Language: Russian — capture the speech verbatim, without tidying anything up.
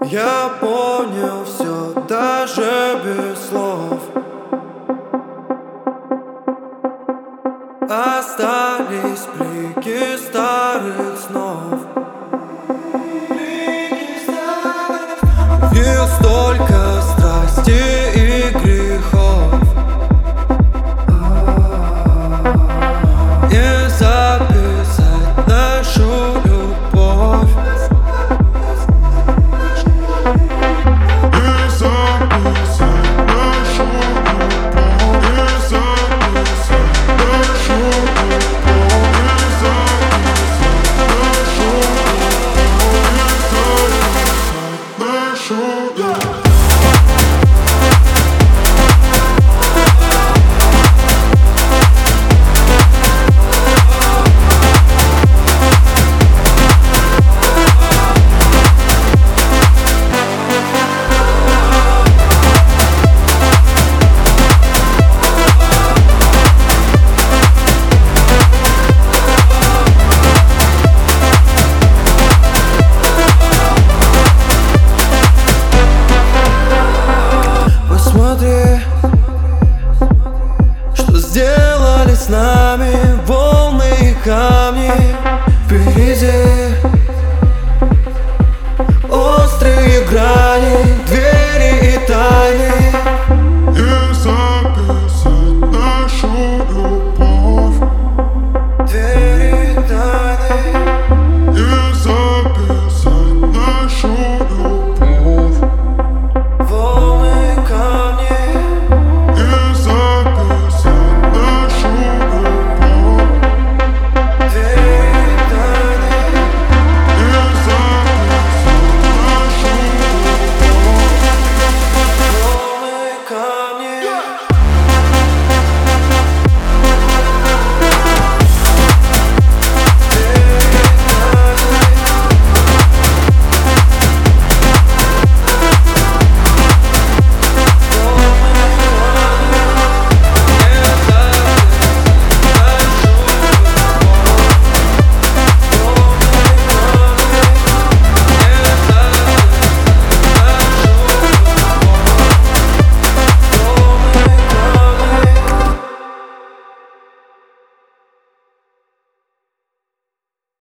Я понял все, даже без слов. Остались блики старых снов. Видел столько страсти и грехов. Не записать нашу любовь. Не записать нашу любовь. Не записать нашу любовь. Не записать нашу любовь. Не записать нашу любовь. Посмотри, что сделали с нами волны и камни впереди.